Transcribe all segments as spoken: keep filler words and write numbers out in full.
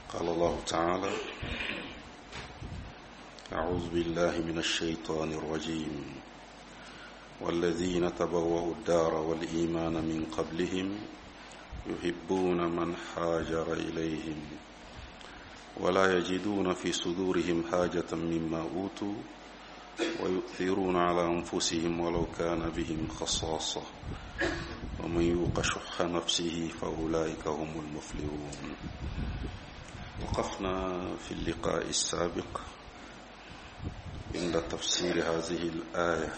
قال الله تعالى: أعوذ بالله من الشيطان الرجيم والذين تبوأوا الدار والإيمان من قبلهم يحبون من هاجر إليهم ولا يجدون في صدورهم حاجة مما أوتوا ويؤثرون على أنفسهم ولو كان بهم خصاصة ومن يوق شح نفسه فأولئك هم المفلحون. وقفنا في اللقاء السابق عند تفسير هذه الآية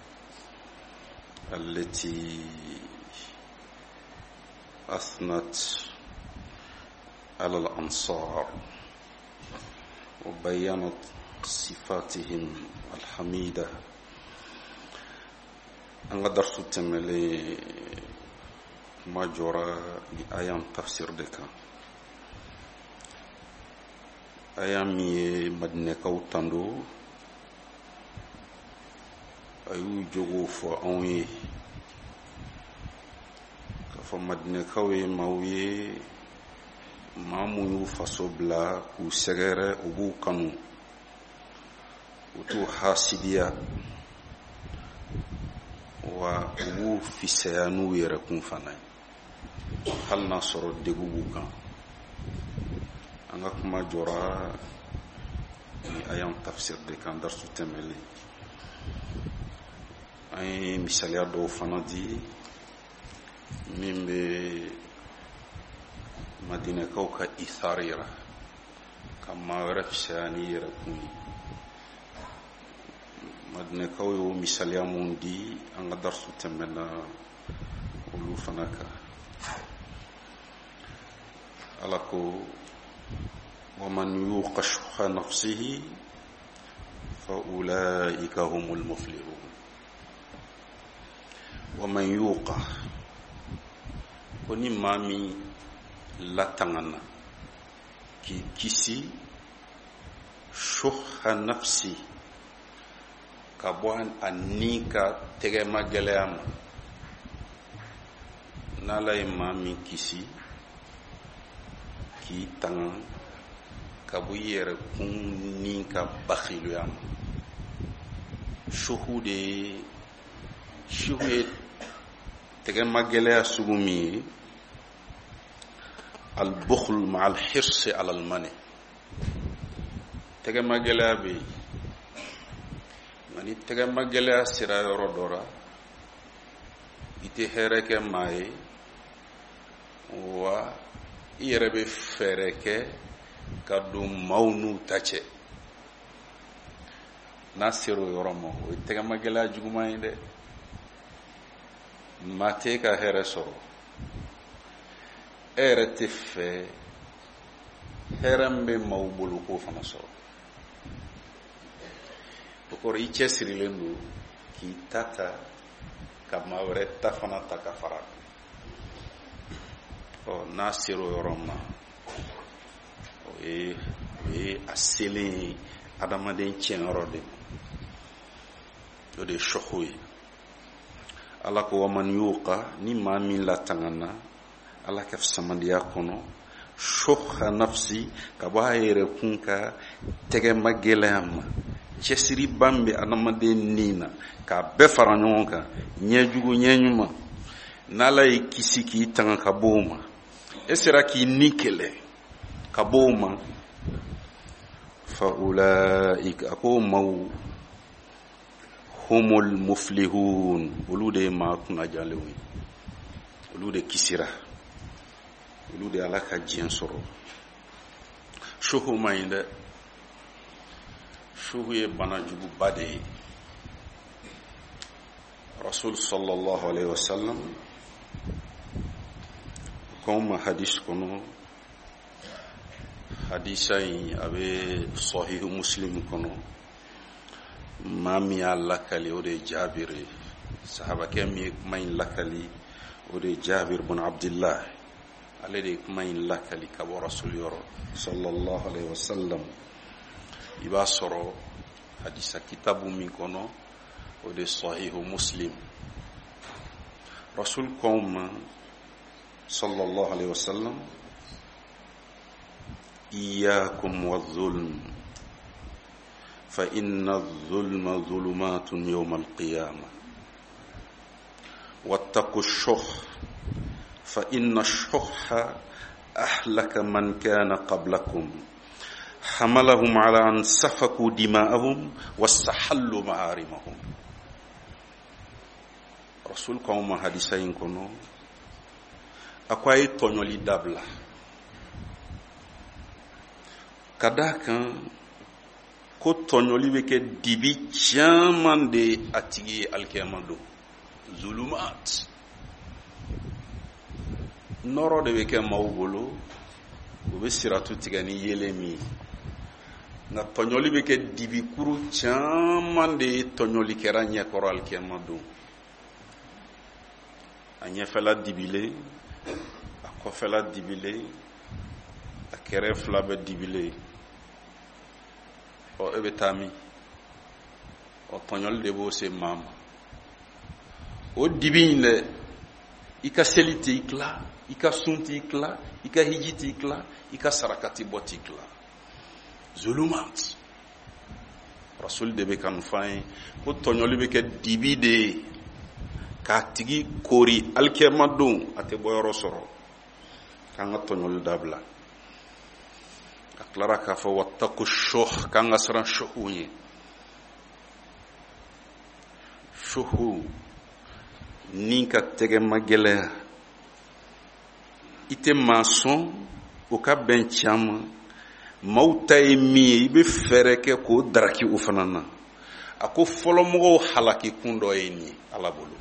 التي أثنت على الأنصار وبينت صفاتهم الحميدة. أنا درس التملي ما جرى بآيان تفسير دكا أيامي مدنة كوتاندو أيو جوغو فأوي كفا مدنة كوي موي مامو فصوبلا كوسغير أبو كانو وتو حاسديا وأبو في سيانو يركون فناي هل نصر الدقوبو كان أنا كما جرى أيام تفسير دكان درس تملي أي مثاليا دو فنادي من مدينة كوكا إثاريرا كما رفساني ركوني مدينة كوي مثاليا موندي أنا درس تملي ولو فناكا ألاكو ومن يوق شح نفسه فأولئك هم المفلحون. ومن يوق وني مامي لا تنغنا كي كيسي شح نفسي كابوان أنيكا تغيما جليام نالا مامي كيسي كي تنغ kabuyere kunni ka bakhiluyam shuhude shuhud tege magele asugumi al bukhl ma al hirs ala al mani tege magele abi mani tege magele asira rodora ite hereke mai wa yerebe fereke kadu maunu tache nasiru yoromo tega magela juguma inde mateka hereso eretife herambe mawbulu ko fanaso okor iche sirilendu ki tata kama ureta fana takafara o nasiru yoroma e e asili adamaden chenrode do de shohui ala ko man yuqa ni ma min la tangana ala kaf samandiya kono shokha nafsi ka bayere kunka tege magelam chesiri bambe adamaden nina ka be faranonka nyejugo nyenyuma nala ikisiki tanga kaboma esera ki nikele kaboma فأولئك هم هم المفلحون ولود ما كنا جالوي ولود كسيرة ولود على كجين سرو شو هما يند شو هي بنا جبو بدي رسول صلى الله عليه وسلم كم حديث كنو حديثي أبي صحيح مسلم كنو مامي اللكالي ودي جابر صحابة كمي كمين لكالي ودي جابر بن عبد الله الذي كمين لكالي كبو رسول يورو صلى الله عليه وسلم يباسرو حديث كتاب من كنو ودي صحيح مسلم رسول قوم صلى الله عليه وسلم إياكم والظلم فإن الظلم ظلمات يوم القيامة واتقوا الشح فإن الشح أهلك من كان قبلكم حملهم على أن سفكوا دماءهم واستحلوا محارمهم. رسول قوم حديثين كنو أكواي تونيولي دابلا كداكا ko tɔɲɔli bɛ kɛ dibi caman de a tigi ye alikiyama don. Zulumat nɔrɔ de bɛ kɛ maaw bolo, u bɛ siratu tigɛ ni yelen min ye, nka tɔɲɔli bɛ kɛ dibikuru caman de ye tɔɲɔli kɛra ɲɛkɔrɔ alikiyama don. A ɲɛfɛla dibilen, a kɔfɛla dibilen, a kɛrɛ fila bɛ dibilen. O ebe tami o tɔɲɔli de b'o se maa ma. O dibi in dɛ, i ka seli t'i tila, i ka sun t'i tila, i ka hiji t'i tila, i ka sarakati bɔ t'i tila. Zulumat. Rasul de bɛ kanu f'an ye ko tɔɲɔli bɛ kɛ dibi de ye k'a tigi kori alikiyama don a tɛ bɔ yɔrɔ sɔrɔ. K'an ka tɔɲɔli dabila. A tilara k'a fɔ wattaqu shuh, k'an ka siran shuhu ye. Shuhu ni ka tɛgɛma gɛlɛya, i tɛ maa sɔn o ka bɛn caman, maaw ta ye min ye i bɛ fɛɛrɛ kɛ k'o daraki o fana na. A ko fɔlɔmɔgɔw halaki kun dɔ ye nin ye Ala bolo.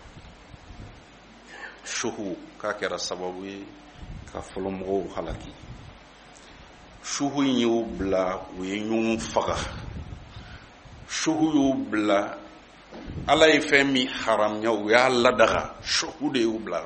Shuhu k'a kɛra sababu ye ka fɔlɔmɔgɔw halaki. Shuhu in y'u bila u ye ɲɔgɔn faga. Shuhu y'u bila Ala ye fɛn min haramya u y'a ladaga. Shuhu de y'u bila.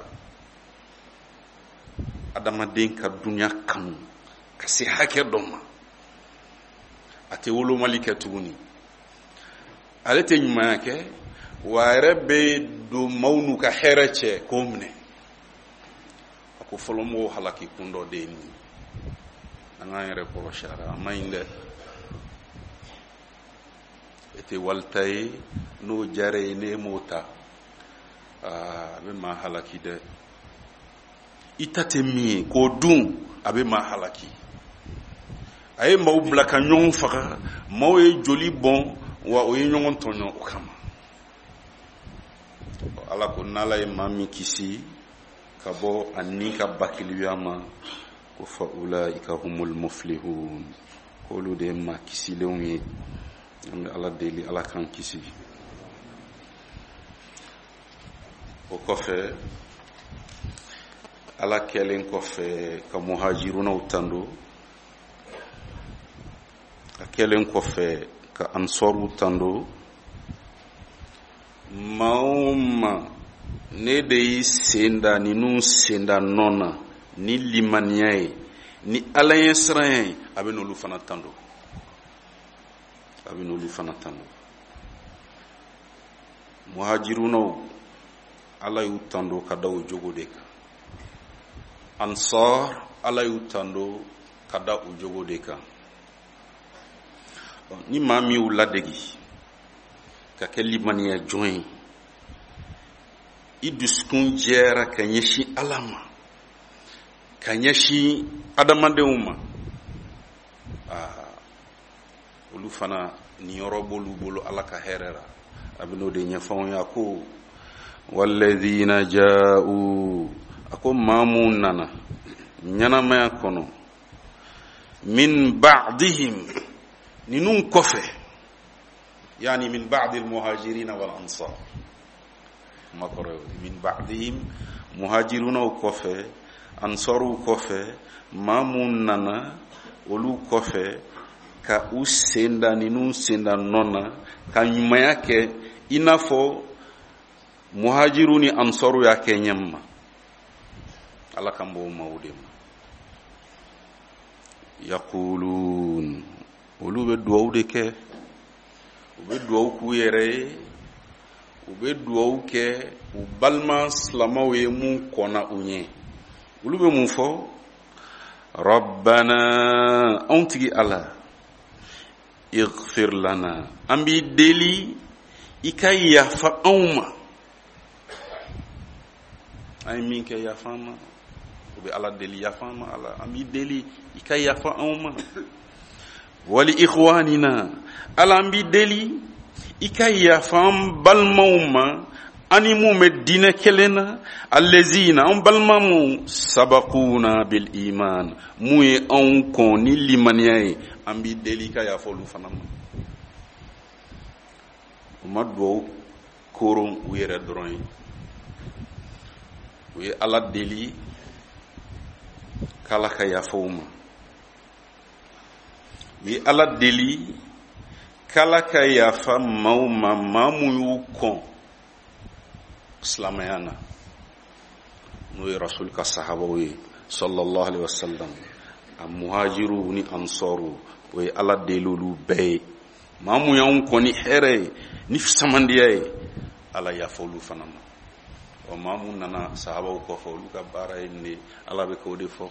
Adamaden ka dunya kanu ka se hakɛ dɔ ma, a tɛ wolomali kɛ tuguni. Ale tɛ ɲumanya kɛ, wa a yɛrɛ bɛ don maaw n'u ka hɛrɛ cɛ k'o minɛ. A ko fɔlɔmɔgɔw halaki kun dɔ de ye nin ye. An k'an yɛrɛ kɔlɔsi a la, a man ɲi dɛ. E tɛ walita ye n'o diyara ye n'e m'o ta, aa a bɛ maa halaki dɛ. I ta tɛ min ye k'o dun, a bɛ maa halaki. A ye maaw bila ka ɲɔgɔn faga, maaw ye joli bɔn wa o ye ɲɔgɔn tɔɲɔ o kama. Ala ko n'Ala ye maa min kisi ka bɔ a ni ka bakiliya ma, ko fa ulaika humul muflihun, k'olu de ye maa kisilenw ye. An bɛ Ala deli Ala k'an kisi. O kɔfɛ Ala kɛlen kɔfɛ ka muhajirunaw tando, a kɛlen kɔfɛ ka ansɔrw tando, maa o maa ne de y'i sen da ninnu sen da nɔ na ni limaniya ye ni Ala ɲɛ siran ye, a bɛ n'olu fana tando. A bɛ n'olu fana tando. Muhajirunaw Ala y'u tando ka da o jogo de kan. Ansar Ala y'u tando ka da o jogo de kan. Ni maa min y'u ladegi ka kɛ limaniya jɔn ye, i dusukun jɛra ka ɲɛsin Ala ma, ka ɲɛsin adamadenw ma, aa olu fana ni yɔrɔ b'olu bolo Ala ka hɛrɛ la. A bɛ n'o de ɲɛfɔ ya ko walladhina ja'u, a ko maa mun nana ɲɛnamaya kɔnɔ, min ba'dihim, ninnu kɔfɛ, yani min ba'di al-muhajirina wal ansar, makɔrɔ min ba'dihim, muhajirunaw kɔfɛ, ansaruw kɔfɛ, maa mun nana olu kɔfɛ ka u senda ninnu senda nɔ na ka ɲumanya kɛ i n'a fɔ muhajiru ni ansaru y'a kɛ ɲɛma. Ala kan b'o maaw de ma. Yaqulun, olu bɛ duwawu de kɛ, u bɛ duwawu k'u yɛrɛ ye, u bɛ duwawu kɛ u balima silamɛw ye mun kɔnna u ɲɛ. Olu bɛ mun fɔ? rabbana an tigi ala ighfir lana an b'i deli i ka yafa anw ma an ye min kɛ yafa an ma o bɛ ala deli yafa an ma ala an b'i deli i ka yafa anw ma wali ikhwanina ala an b'i deli i ka yafa an balimaw ma ani mun bɛ diinɛ kelen na allazina an balima mun sabaquna bil iman mun ye anw kɔn ni limaniya ye an b'i deli i ka yafa olu fana ma u ma duwawu koron u yɛrɛ dɔrɔn ye u ye ala deli k'ala ka yafa u ma u ye ala deli k'ala ka yafa maaw ma maa mun y'u kɔn silamɛya na n'o ye rasul ka sahabaw ye sallallahu alaihi wasallam a muhajiru ni ansaru o ye ala deli olu bɛɛ ye maa mun y'anw kɔn ni hɛrɛ ye ni samandiya ye ala yafa olu fana ma wa maa mun nana sahabaw kɔfɛ olu ka baara ye nin ala bɛ k'o de fɔ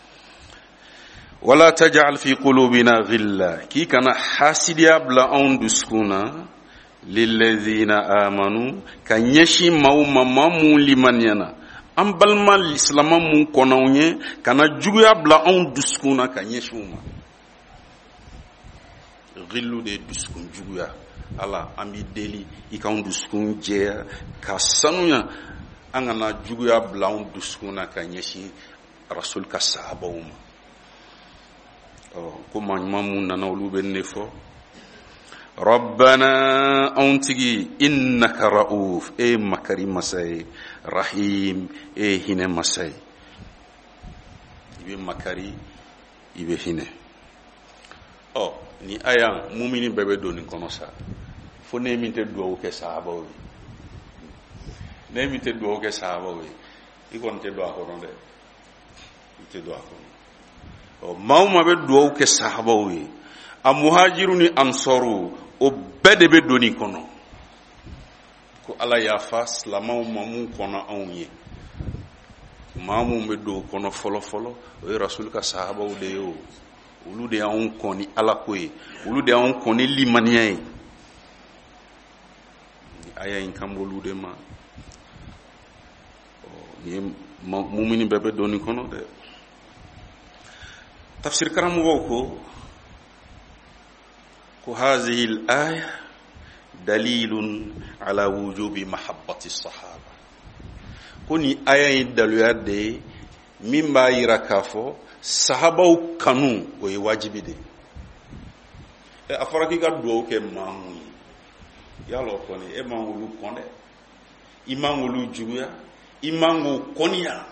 wala taj'al fi qulubina ghilla k'i kana hasidiya bila anw dusukun na lilladhina amanu ka ɲɛsin maaw ma maa mun limaniyana an balima silamɛ mun kɔnɔw ye kana juguya bila anw dusukun na ka ɲɛsin u ma ghillu de dusukun juguya ala an b'i deli i k'anw dusukun jɛya ka sanuya an kana juguya bila anw dusukun na ka ɲɛsin rasul ka sahabaw ma ko maa ɲuman mun nana olu bɛ ne fɔ rabbana anw tigi innaka ra'uf e makari masa ye rahim e hinɛ masa ye i bɛ makari i bɛ hinɛ ɔ ni aya mumini bɛɛ bɛ don nin kɔnɔ sa fo ne min tɛ duwawu kɛ sahabaw ye ne min tɛ duwawu kɛ sahabaw ye i kɔni tɛ don a kɔnɔ dɛ i tɛ don a kɔnɔ ɔ maa o maa bɛ duwawu kɛ sahabaw ye a muhajiru ni ansaru o bɛɛ de bɛ don nin kɔnɔ ko ala yafa silamɛw ma mun kɔnɔ anw ye maa mun bɛ don o kɔnɔ fɔlɔ fɔlɔ o ye rasul ka sahabaw de ye o olu de y'anw kɔn ni ala ko ye olu de y'anw kɔn ni limaniya ye ni aya in kan b'olu de ma ni ye mumini bɛɛ bɛ don nin kɔnɔ dɛ tafsir karamɔgɔw ko ko hazihi al-aya dalilun ala wujubi mahabbati sahaba ko ni aya in daluya de min b'a yira k'a fɔ sahabaw kanu o ye wajibi de e a fɔra k'i ka duwawu kɛ maa mun ye yala o kɔni e man olu kɔn dɛ i man olu juguya i man k'o kɔniya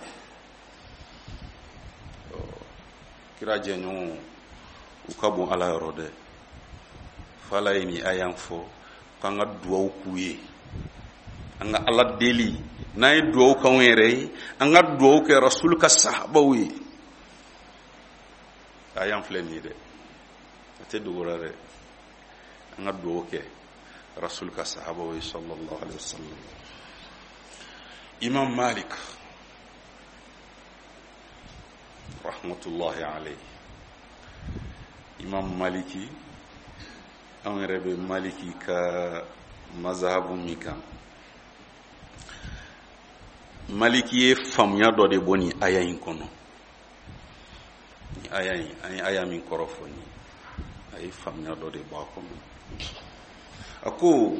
kira jɛɲɔgɔnw u ka bon ala yɔrɔ dɛ fala ye ni ayan fɔ k'an ka duwawu k'u ye an ka ala deli n'an ye duwawu k'anw yɛrɛ ye an ka duwawu kɛ rasul ka sahabaw ye ayan filɛ nin ye dɛ a tɛ dogo la dɛ an ka duwawu kɛ rasul ka sahabaw ye sallallahu alaihi wasallam imam malik rahmatullahi alayhi imam maliki an yɛrɛ bɛ maliki ka mazhabu min kan maliki ye faamuya dɔ de bɔ nin aya in kɔnɔ ni aya in an ye aya min kɔrɔ fɔ ni a ye faamuya dɔ de bɔ a kɔnɔ a ko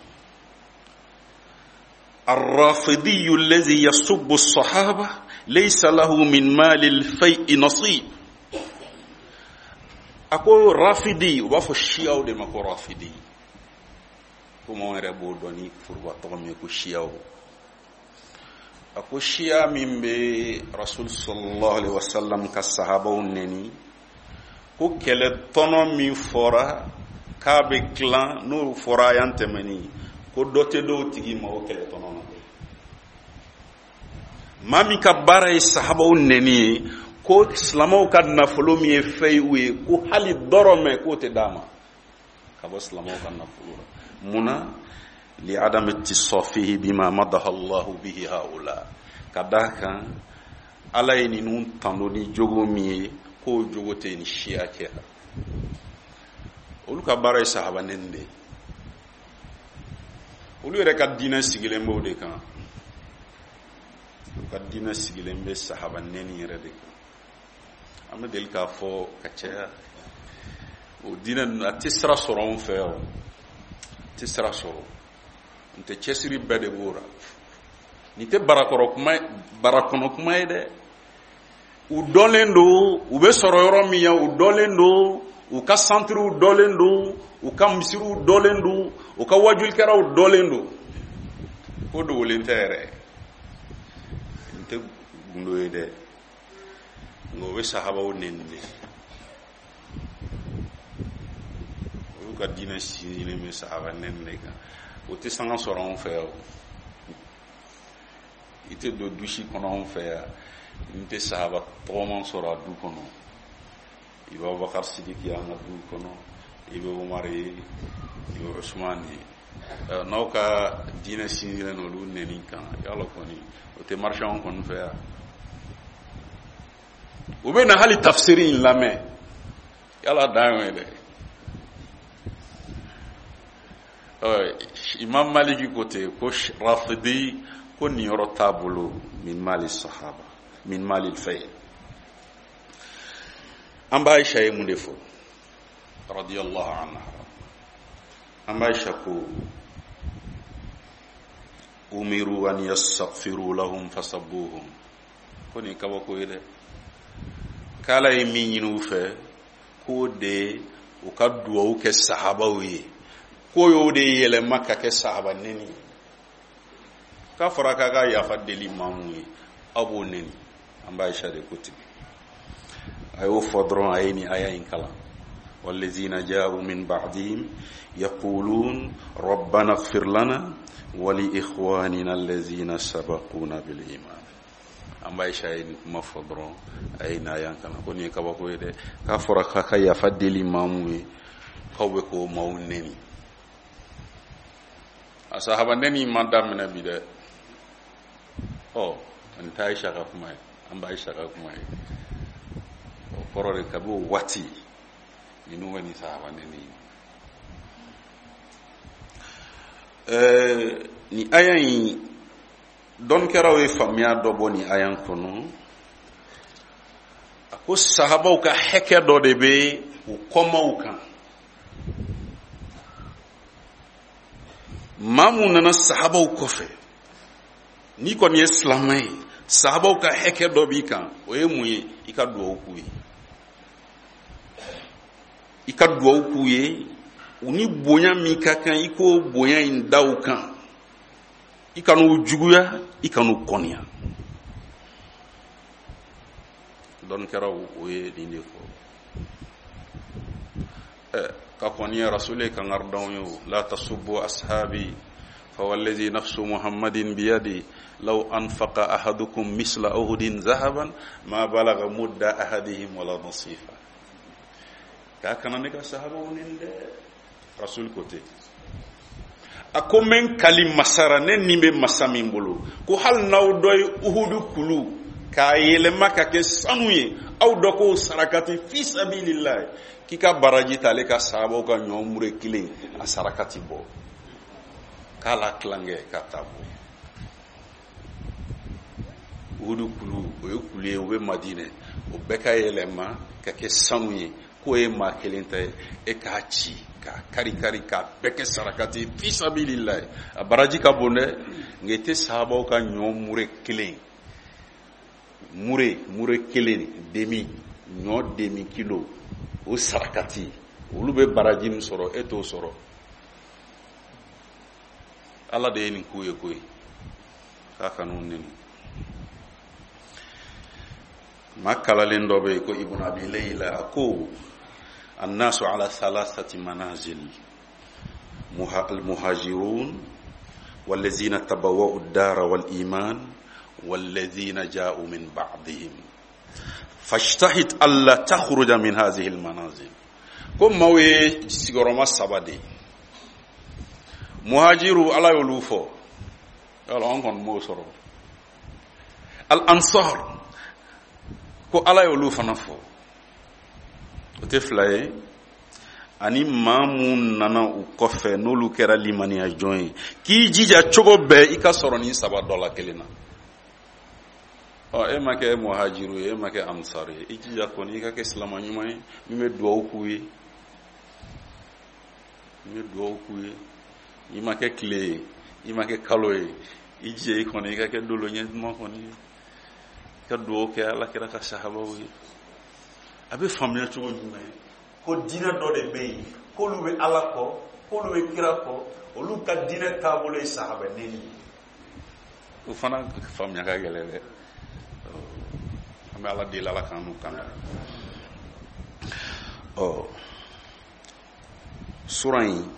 الرافضي الذي يسب الصحابة ليس له من مال الفيء نصيب ako rafidi u b'a fɔ shiyaw de ma ko rafidi comme on yɛrɛ b'o dɔn ni furuba tɔgɔ min ye ko shiyaw a ko shiya min bɛ rasul sallallahu alaihi wasallam ka sahabaw neni ko kɛlɛ tɔnɔ min fɔra k'a bɛ tilan n'o fɔra yan tɛmɛni ko dɔ tɛ dɔw tigi ma o kɛlɛ tɔnɔ na maa min ka baara ye sahabaw neni ye ko silamɛw ka nafolo min ye fɛn ye ko hali dɔrɔmɛ k'o tɛ d'a ma ka bɔ silamɛw ka nafolo la munna li adami tisafihi bima madaha Allahu bihi haula ka d'a kan ala ye ninnu tando ni jogo min ye k'o jogo tɛ ni siya kɛra olu ka baara ye sahaba neni de olu yɛrɛ ka diinɛ sigilen b'o de kan olu ka diinɛ sigilen bɛ sahaba neni yɛrɛ de kan an bɛ deli k'a fɔ ka caya o diinɛ a tɛ sira sɔrɔ anw fɛ yan a tɛ sira sɔrɔ n tɛ cɛsiri bɛɛ de b'o la nin tɛ barakɔrɔ kuma barakɔnɔ kuma ye dɛ u dɔlen don u bɛ sɔrɔ yɔrɔ min ya u dɔlen don u ka santiriw dɔlen don u ka misiriw dɔlen don u ka wajulikɛlaw dɔlen don ko dogolen tɛ yɛrɛ n tɛ gundo ye dɛ nka o bɛ sahabaw neni de olu ka diinɛ sinsinnen bɛ sahaba neni de kan o tɛ sanga sɔrɔ anw fɛ yan i tɛ don dusi kɔnɔ anw fɛ yan n tɛ sahaba tɔgɔman sɔrɔ a du kɔnɔ i bɛ Abubakar Sidiki an ka du kɔnɔ i bɛ Umar ye i bɛ Usman ye n'aw ka diinɛ sinsinnen olu neni kan yala kɔni o tɛ marché anw kɔni fɛ yan u bɛ na hali tafsiri in lamɛn yala dan ye dɛ Imam Maliki ko ten ko Rafidi ko nin yɔrɔ t'a bolo min mali sahaba min mali fay an b'a Aisha ye mun de fɔ radiyallahu anha an b'a Aisha ko umiru an yastaghfiru lahum fasabbuhum ko nin kabako ye dɛ k'Ala ye min ɲini u fɛ k'o de u ka duwawu kɛ sahabaw ye ko y'o de yɛlɛma ka kɛ sahaba neni k'a fɔra k'a ka yafa deli maa mun ye aw b'o neni an b'a Aisha de ko ten a y'o fɔ dɔrɔn a ye nin aya in kalan wallazina ja'u min ba'dihim yaqulun rabbana ighfir lana wa li ikhwanina allazina sabaquna bil iman an b'a Aisha ye nin kuma fɔ dɔrɔn a ye nin aya in kalan ko nin ye kabako ye dɛ k'a fɔra k'a ka yafa deli maa mun ye k'aw bɛ k'o maaw neni a sahaba neni ma daminɛ bi dɛ ɔ nin tɛ Aisha ka kuma ye an b'a Aisha ka kuma ye o kɔrɔ de kabi o waati ninnu bɛ nin sahaba neni ɛɛ nin aya in dɔnnikɛlaw ye faamuya dɔ bɔ nin aya in kɔnɔ a ko sahabaw ka hakɛ dɔ de bɛ u kɔmaw kan maa mun nana sahabaw kɔfɛ n'i kɔni ye silamɛ ye sahabaw ka hakɛ dɔ b'i kan o ye mun ye i ka duwawu k'u ye i ka duwawu k'u ye u ni bonya min ka kan i k'o bonya in da u kan i kan'u juguya i kan'u kɔniya dɔnnikɛlaw o ye nin de fɔ ɛ ka kɔniya rasule kan gardanw ye o la tasubbu ashabi فوالذي نفس محمد بيدي لو أنفق أحدكم مثل أحد ذهبا ما بلغ مد أحدهم ولا نصيفا كأكنا نكا صحابة ونند رسول كوتي أكو من كلمة مسارة ننبي مسامين بلو كو هل ناو دوي أحد كلو كايلما كاكي سانوي أو دوكو سركاتي في سبيل الله كيكا براجي تاليكا صحابة وكا نيوموري كيلين أسركاتي بو kala klange katabu udu kulu o ye kulu ye o bɛ Madinɛ o bɛɛ ka yɛlɛma ka kɛ sanu ye k'o ye maa kelen ta ye e k'a ci k'a kari kari k'a bɛɛ kɛ sarakati fi sabilillahi a baraji ka bon dɛ nka i tɛ sahabaw ka ɲɔ mure kelen mure mure kelen demi ɲɔ demi kilo o sarakati olu bɛ baraji min sɔrɔ e t'o sɔrɔ Ala de ye nin k'u ye koyi k'a kan'u neni maa kalalen dɔ bɛ yen ko Ibn Abi Layla a ko annasu ala thalathati manazil al-muhajirun wallazina tabawwa'u ad-dara wal-iman wallazina ja'u min ba'dihim fashtahid alla takhruja min hadhihi al-manazil ko maaw ye sigiyɔrɔma saba de muhajiru ala y'olu fɔ yala an kɔni m'o sɔrɔ al ansar ko ala ye olu fana fɔ o tɛ fila ye ani maa mun nana u kɔfɛ n'olu kɛra limaniya jɔn ye k'i jija cogo bɛɛ i ka sɔrɔ nin saba dɔ la kelen na ɔ e ma kɛ muhajiru ye e ma kɛ ansar ye i jija kɔni i ka kɛ silama ɲuman ye min bɛ duwawu k'u ye min bɛ duwawu k'u ye i ma kɛ tile ye i ma kɛ kalo ye i jija i kɔni i ka kɛ dolo ɲɛjuman kɔni ye i ka duwawu kɛ ala kɛra ka sahabaw ye a bɛ faamuya cogo jumɛn ye ko diinɛ dɔ de bɛ yen k'olu bɛ ala kɔ k'olu bɛ kira kɔ olu ka diinɛ taabolo ye sahaba neni ye o fana faamuya ka gɛlɛn dɛ an bɛ ala deli ala k'an n'u kanda ɔ sura in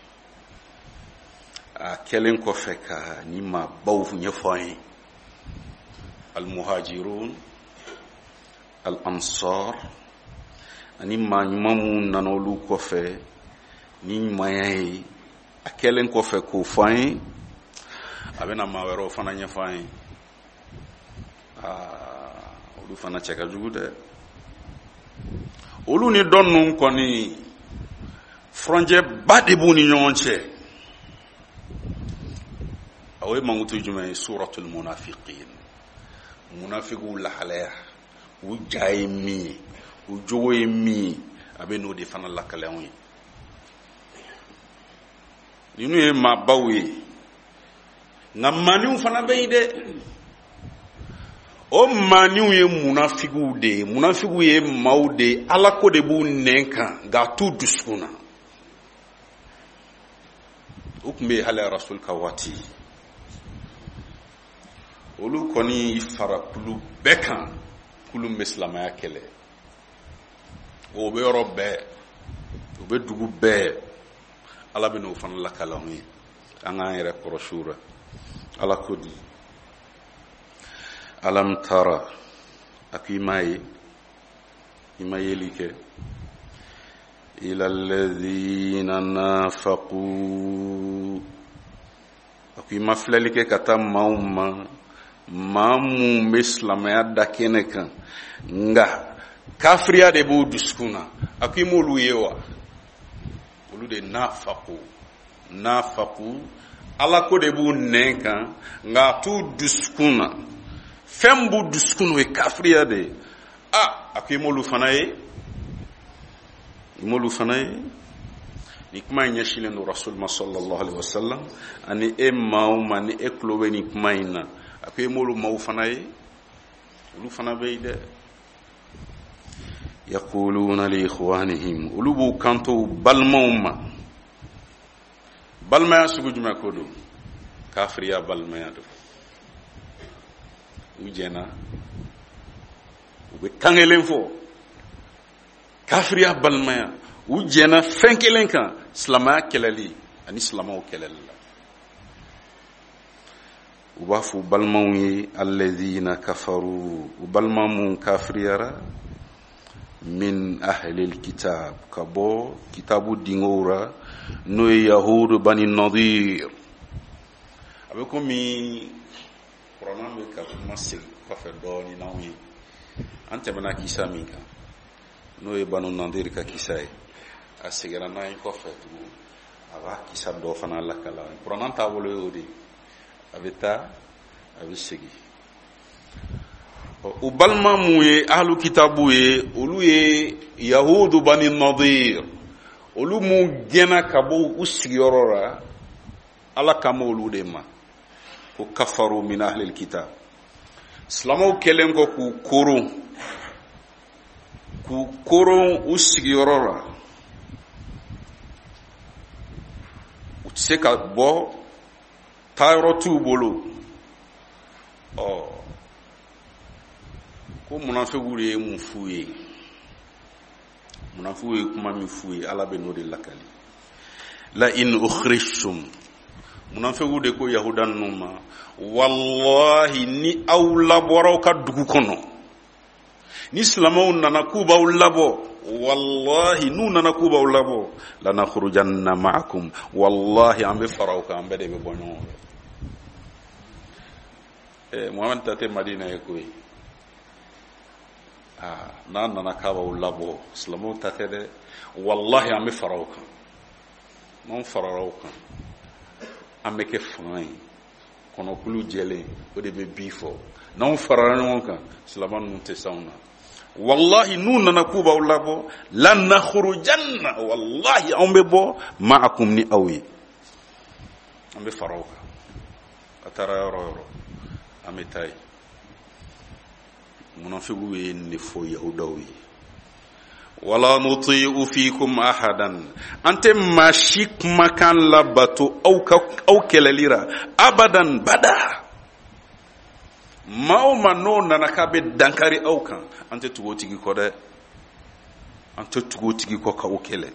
a kɛlen kɔfɛ ka ni maabaw ɲɛfɔ an ye al-muhajirun al-ansar ani maa ɲuman minnu nana olu kɔfɛ ni ɲumanya ye a kɛlen kɔfɛ k'o fɔ an ye a bɛna maa wɛrɛw fana ɲɛfɔ an ye aa olu fana cɛ ka jugu dɛ olu ni dɔn ninnu kɔni furancɛ ba de b'u ni ɲɔgɔn cɛ o ye mankutu jumɛn ye suratul munafiqin munafiqu lahalaya u ja ye min ye u jogo ye min ye a bɛ n'o de fana lakalayanw ye ninnu ye maabaw ye nka maaniw fana bɛ yen dɛ o maaniw ye munafiqu de ye munafiqu ye maaw de ye ala ko de b'u nɛn kan nka t'u dusukun na o tun bɛ hali rasul ka waati olu kɔni fara kulu bɛɛ kan kulu bɛ silamɛya kɛlɛ o bɛ yɔrɔ bɛɛ o bɛ dugu bɛɛ ala bɛ n'o fana lakalanw ye an k'an yɛrɛ kɔrɔsi o la ala ko di alam tara a ko i m'a ye i ma yeli kɛ ila alladhina nafaqu a ko i ma filɛli kɛ ka taa maaw ma maa mun bɛ silamɛya da kɛnɛ kan nka kafiriya de b'u dusukun na a ko i m'olu ye wa olu de nafaqu nafaqu ala ko de b'u nɛn kan nka a t'u dusukun na fɛn b'u dusukun o ye kafiriya de ye a a ko i m'olu fana ye i m'olu fana ye ni kuma in ɲɛsinnen don rasul ma sallallahu alaihi wasallam ani e maa o maa ni e tulo bɛ ni kuma in na a ko i m'olu maaw fana ye olu fana bɛ yen dɛ yaquluna li ikhwanihim olu b'u kanto u balimaw ma balimaya sugu jumɛn ko don kafiriya balimaya don u jɛna u bɛ kan kelen fɔ kafiriya balimaya u jɛna fɛn kelen kan silamɛya kɛlɛli ani silamɛw kɛlɛli la u b'a fɔ balimaw ye alladhina kafaru u balima mun kafiriyara min ahlil kitab ka bɔ kitabu dingow ra n'o ye yahudu bani nadir a bɛ komi kuranɛ bɛ ka kuma segin kɔfɛ dɔɔnin n'anw ye an tɛmɛna kisa min kan n'o ye banu nadir ka kisa ye a seginna n'an ye kɔfɛ tugun a b'a kisa dɔ fana lakala kuranɛ taabolo ye o de a bɛ taa a bɛ segin u balima mun ye ahlu kitabu ye olu ye yahudu bani nadir olu mun gɛnna ka bɔ u sigiyɔrɔ la ala kama olu de ma ko kafaru min ahlil kitab silamɛw kɛlen kɔ k'u koron k'u koron u sigiyɔrɔ la u tɛ se ka bɔ taayɔrɔ t'u bolo ɔ ko munafiqu de ye mun f'u ye munafiqu ye kuma min f'u ye ala bɛ n'o de lakali la in ukhrijtum munafiqu de ko yahuda ninnu ma wallahi ni aw labɔra ka dugu kɔnɔ ni silamɛw nana k'u b'aw labɔ wallahi n'u nana k'u b'aw labɔ lanakhrujanna ma'akum wallahi an bɛ fara aw kan an bɛɛ de bɛ bɔ ɲɔgɔn fɛ eh muhammed tate madina ye koyi ah na nana kaba ulabo islamu takede wallahi am farauka non farauka am ke fany kono kulu jele o de be bifo non farauka islamu nte sauna wallahi nun nana kuba ulabo lan nakhrujanna wallahi am be bo ma'akum ni awi am be farauka atara yoro ametai munafiqu ni fo yahudawi wala nuti'u fikum ahadan ante mashik makan labatu au ka au kelalira abadan bada mao mano nanakabe dankari au kan ante tugo tigi ko de ante tugo tigi ko ka ukele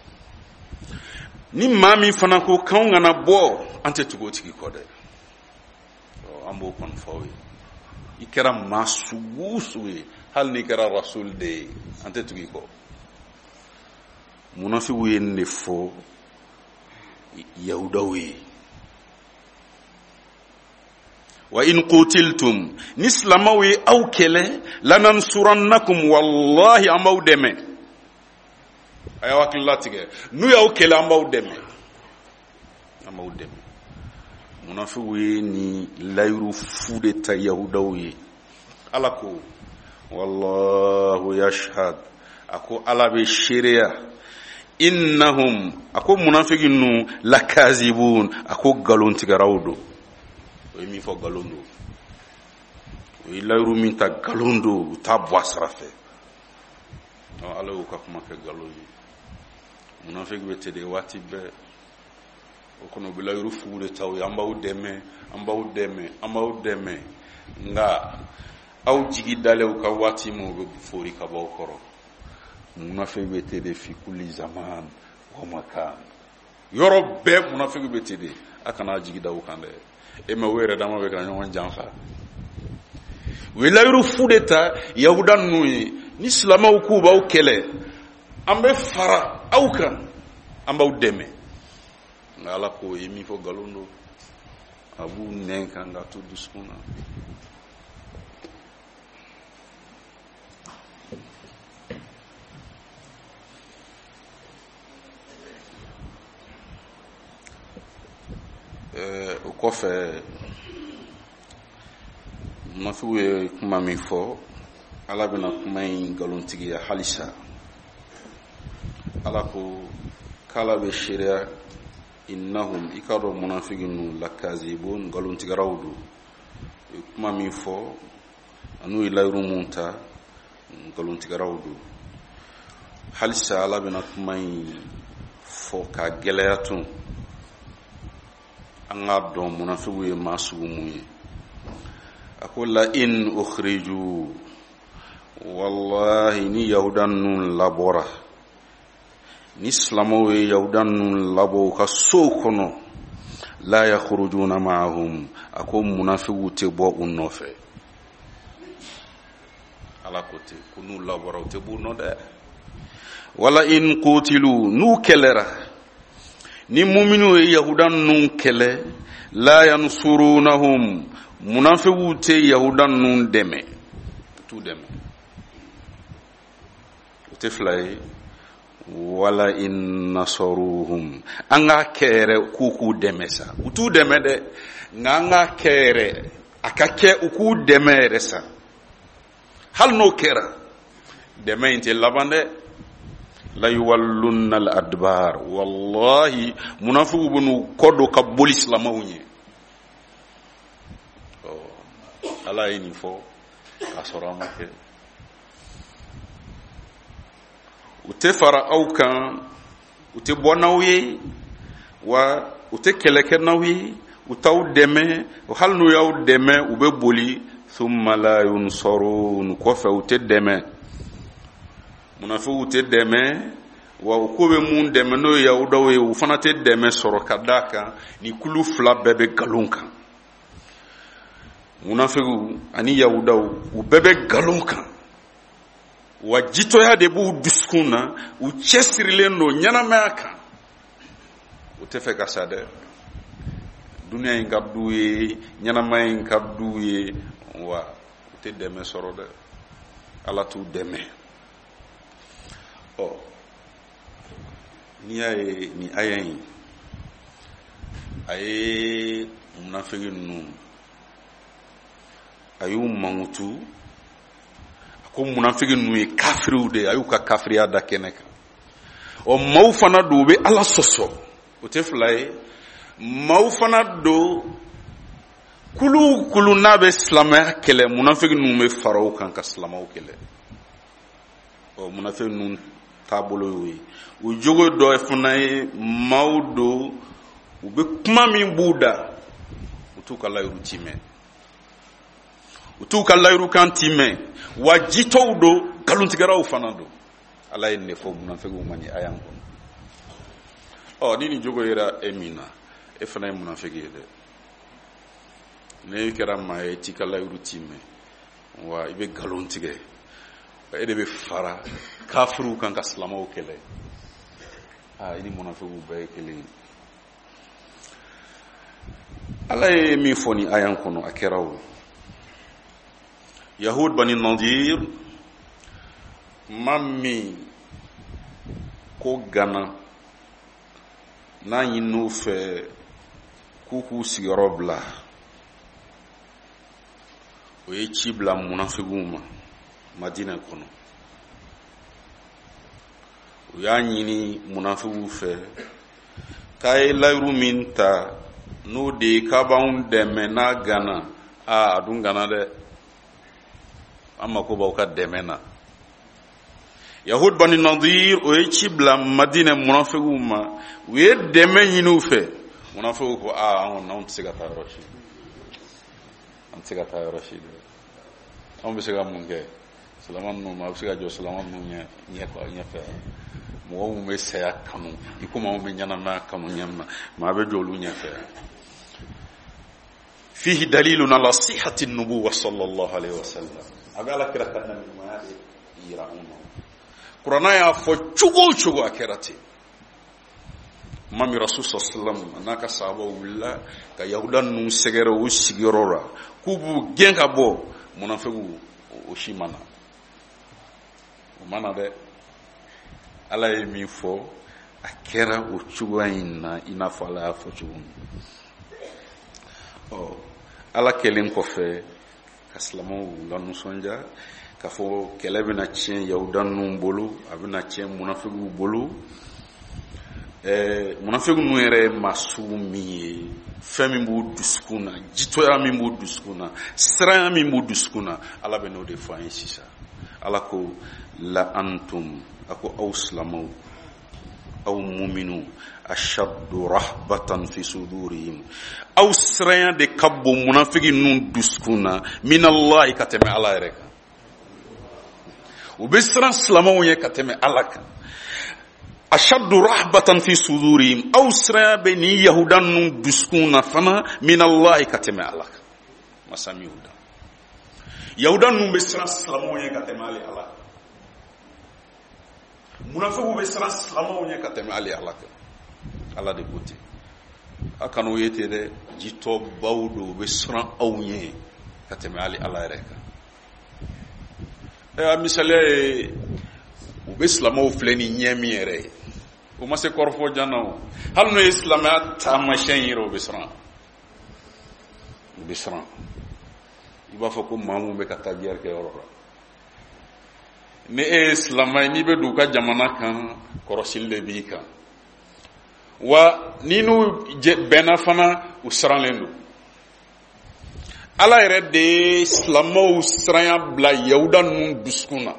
ni mami fana ko kan ngana bo ante tugo tigi ko de ambo kon fawi ikera masugusuwe hal ni kera rasul de ante tugi ko munafiqu yenne fo yahudawi wa in qutiltum nislamawi aw kele lanansurannakum wallahi amaw deme aya wakilatige nu yaw kele amaw deme amaw deme munafiqu ni layru fude ta yahudawi alako wallahu yashhad ako alabe sharia innahum ako munafiqinu lakazibun ako galon tigarawdo o mi fo galondo o layru min ta galondo ta boisrafe no alaw ka kuma ke galoyi munafiqu betede wati be o kono bi layru fude taw yamba udeme amba udeme amba udeme nga aw jigi dalew ka wati mo be fori ka baw koro munafiqu betede fi kulli zaman wa makan yoro be munafiqu betede akana jigi daw kande e ma were dama be kan yon janfa we layru fude ta yahudan nuyi ni islama ku baw kele ambe fara awkan amba udeme ngala ko yemi fo galondo abu nenka nga to duskuna eh o kofe mafuwe kuma mi fo ala bina kuma in galontigi ya halisa ala ko kala be sharia innahum ikado munafiqun lakazibun galun tigarawdu kuma mi fo anu ilayru munta galun tigarawdu halisa ala bina kuma fo ka gelayatun anga do munafiqu ye masugu muye akola in ukhriju wallahi ni yahudan nun labora ni islamo we yahudan nun labo ka so kono la yakhrujuna ma'ahum akom munafiqu te bo unnofe ala kote kunu labora te bu no de wala in qutilu nu kelera ni mu'minu we yahudan nun kele la yansurunahum munafiqu te yahudan nun deme tu deme te flay wala in nasaruhum anga kere kuku demesa utu deme de nganga kere akake uku deme resa hal no kera deme inte labande la yuwallunna al adbar wallahi munafiqu bunu kodo ka bolis la mawni oh ala ini fo asorama ke ute fara aukan ute bonawi wa ute keleke nawi utaw deme hal no yaw deme ube boli thumma la yunsarun ko fa ute deme munafiqu ute deme wa ukobe mun deme no yaw dawe u fanate deme soro kadaka ni kulu fla bebe galunka munafiqu ani yaw daw u bebe galunka wajito ya debu duskuna u chesirile no nyana maka utefeka sade dunia ingabduye nyana mai ingabduye wa utedeme sorode ala t'u dɛmɛ. Ɔ n'i y'a ye ni aya in a ye munafiki ninnu a y'u mankutu, a ko munafiki ninnu ye kafiriw de, a y'u ka kafiriya da kɛnɛ kan. Ɔ maaw fana don u bɛ ala sɔsɔ, o tɛ fila ye. Maaw fana don kulu kulu n'a bɛ silamɛya kɛlɛ, munafiki ninnu bɛ fara o kan ka silamɛw kɛlɛ. Ɔ munafiki ninnu taabolo y'o ye. O jogo dɔ fana ye maaw don u bɛ kuma min b'u da, u t'u ka layiru ti mɛn, u t'u ka layiru kan ti mɛn, wa jitɔw don, nkalontigɛlaw fana don. Ala ye ne fɔ munafikiw ma ni aya kɔnɔ. Ɔ ni nin jogo yera e min na, e fana ye munafiki ye dɛ. Ne kɛra maa ye t'i ka layiru ti mɛn, wa i bɛ nkalon tigɛ, e de bɛ fara kafiriw kan ka silamɛw kɛlɛ. Ah, i ni munafikiw bɛɛ ye kelen ye. Ala ye min fɔ ni aya kɔnɔ a kɛra o. Yahud Bani Nadir, maa min ko Gana n'a ɲin'u fɛ k'u k'u sigiyɔrɔ bila, o ye ci bila munafikiw ma Madina kɔnɔ. U y'a ɲini munafikiw fɛ k'a ye layiru min ta n'o de ye k'a b'anw dɛmɛ n'a Gana. A dun Gana dɛ, an mako b'aw ka dɛmɛ na. Yahud Bani Nadir o ye ci bila Madina munafikiw ma, u ye dɛmɛ ɲini u fɛ. Munafikiw ko a an n'anw tɛ se ka taa yɔrɔ si, an tɛ se ka taa yɔrɔ si dɛ. Anw bɛ se ka mun kɛ? Silamɛ ninnu ma, a bɛ se ka jɔ silamɛ ninnu ɲɛfɛ. Mɔgɔw mun bɛ saya kanu i komi anw bɛ ɲɛnamaya kanu ɲɛma, maa bɛ jɔ olu ɲɛfɛ. Fihi dalilun ala sihhati nubuwwa sallallahu alaihi wasallam. A bɛ ala kira ka ɲumanya de yira anw na. Kuranɛ y'a fɔ cogo o cogo a kɛra ten. Mami Rasul sallallahu alaihi wasallam n'a ka sahabaw wulila ka Yahuda ninnu sɛgɛrɛ u sigiyɔrɔ la k'u b'u gɛn ka bɔ, munafikiw o si ma na. O ma na dɛ. Ala ye min fɔ a kɛra o cogoya in na i n'a fɔ Ala y'a fɔ cogo min. Ɔ Ala kɛlen kɔfɛ ka silamɛw lanisɔndiya k'a fɔ kɛlɛ bɛna tiɲɛ Yahuda ninnu bolo, a bɛna tiɲɛ munafikiw bolo. Ɛɛ munafikiw ninnu yɛrɛ ye maa sugu min ye, fɛn min b'u dusukun na, jitoya min b'u dusukun na, siranya min b'u dusukun na, Ala bɛ n'o de fɔ an ye sisan. Ala ko la antum, a ko aw silamɛw, aw muminun, ashaddu rahbatan fi sudurihim, aw siranya de ka bon munafiki ninnu dusukun na min Allah ka tɛmɛ Ala yɛrɛ kan. U bɛ siran silamɛw ye ka tɛmɛ Ala kan. Ashaddu rahbatan fi sudurihim, aw siranya bɛ ni Yahuda ninnu dusukun na fana min Allah ka tɛmɛ Ala kan. Masami Yahuda. Yahuda ninnu bɛ siran silamɛw ye ka tɛmɛ Ala kan. Munafikiw bɛ siran silamɛw ye ka tɛmɛ Ala kan. Ala de ko ten. A kan'o ye ten dɛ, jitɔbaw don, u bɛ siran aw ye ka tɛmɛ Ala yɛrɛ kan. Ɛ a misaliya ye u bɛ silamɛw filɛ ni ɲɛ min yɛrɛ ye, o ma se kɔrɔfɔ jan na o. Hali n'o ye silamɛya taamasiyɛn yɛrɛ, u bɛ siran, u bɛ siran. I b'a fɔ ko maa mun bɛ ka taa guerre kɛ yɔrɔ la. Ni e ye silamɛ ye, n'i bɛ don u ka jamana kan, kɔrɔsili de b'i kan. Wa ni n'u bɛnna fana, u siranlen don. Ala yɛrɛ de ye silamɛw siranya bila Yahuda ninnu dusukun na.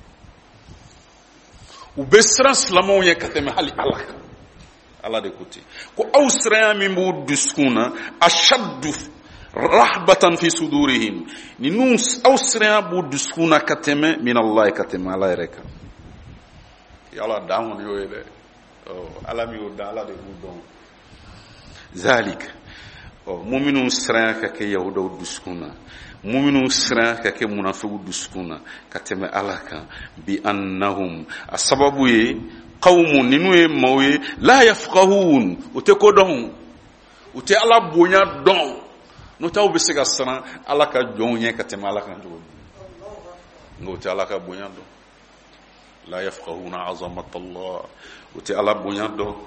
U bɛ siran silamɛw ye ka tɛmɛ hali Ala kan. Ala de ko ten. Ko aw siranya min b'u dusukun na, ashaddu rahbatan fi sudurihim, ninnu aw siranya b'u dusukun na ka tɛmɛ min Allah ka tɛmɛ Ala yɛrɛ kan. Yala dan kɔni y'o ye dɛ. Ala mi y'o da, Ala de b'u dɔn. Zalik. Muminun siranya ka kɛ Yahudaw dusukun na, muminun siranya ka kɛ munafikiw dusukun na ka tɛmɛ Ala kan, bi annahum, a sababu ye qawmun, ninnu ye maaw ye la yafqahun, u tɛ ko dɔn, u tɛ Ala bonya dɔn. N'o tɛ aw bɛ se ka siran Ala ka jɔnw ɲɛ ka tɛmɛ Ala kan cogo di? ngoti ala ka bonya do la yafqahuna azamat Allah uti ala bonya do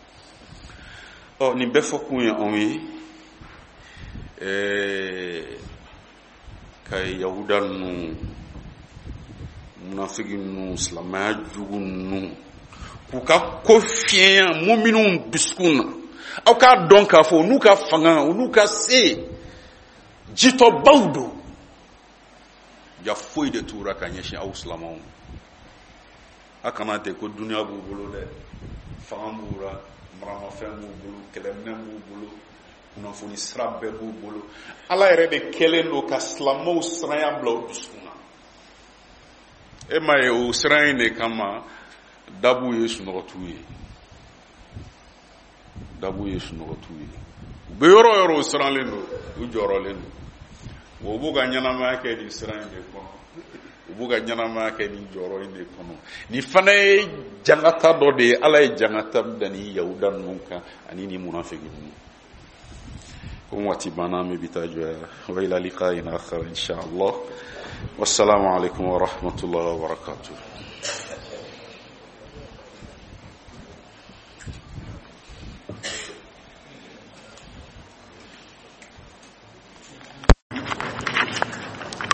o ni befo kunya onwi eh kay yahudan nu munafigin nu islamaj nu ku ka kofiya mu'minun biskuna aw ka don ka fo nu ka fanga nu ka se jito bawdo ya foi de tura kanyeshi aw islamon akana te ko dunya bu bolo de fambura marama fengu bolo kelemne bu bolo no foni srabbe bu bolo ala rebe kelendo ka islamo sraya blo biskuna e mai o sraine kama dabu yesu no tuyi dabu yesu no tuyi be yoro yoro sranlendo u joro lendo wo buga nyana ma ke di sraine ko buga nyana ma ke ni joro inde kono ni fane jangata do de ala jangata dani yahudan munka ani ni munafiqin ko wati bana me bitajwa wa ila liqa'in akhar insha Allah wassalamu alaikum wa rahmatullahi wa barakatuh.